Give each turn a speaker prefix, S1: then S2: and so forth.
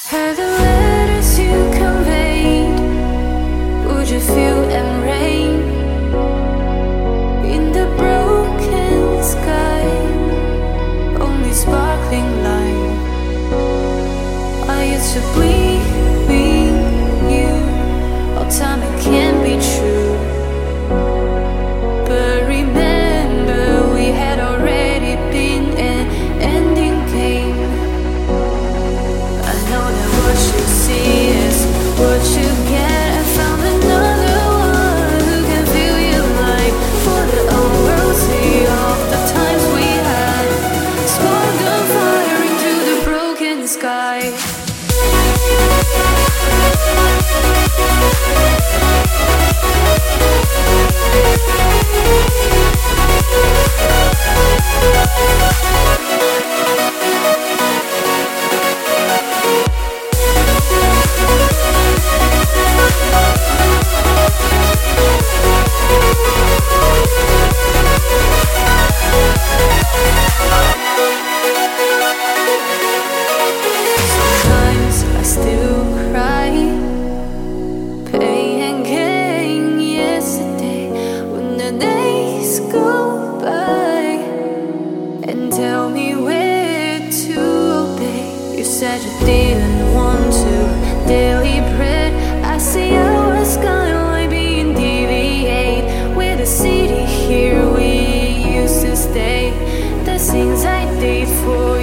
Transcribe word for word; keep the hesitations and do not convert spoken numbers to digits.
S1: Heard the letters you conveyed. Would you feel and rain in the broken sky? Only sparkling light. I used to believe in you. All time it can't be true. But remember, we had already been an ending game. I know that what you see is what you get. I found another one who can feel you like for the unworthy of the times we had. Smoke on fire into the broken sky. Sometimes I still cry, pain and gain yesterday. When the days go by and tell me where to obey. You said you didn't want to daily bread. I see our skyline being deviate. We're the city here we used to stay. The scenes I did for